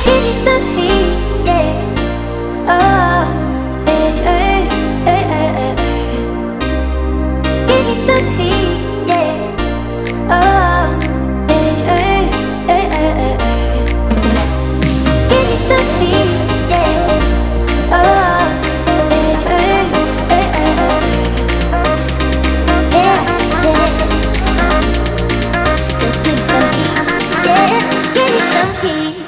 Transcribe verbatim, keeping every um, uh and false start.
Give me some heat, yeah. Oh, hey, hey, hey, hey, hey. Give me some heat, yeah. Oh, hey, hey, hey, hey, hey, hey. Give me some heat, yeah. Oh, hey, hey, hey, hey, hey. Yeah, yeah. Just give me some heat, yeah. Give me some heat.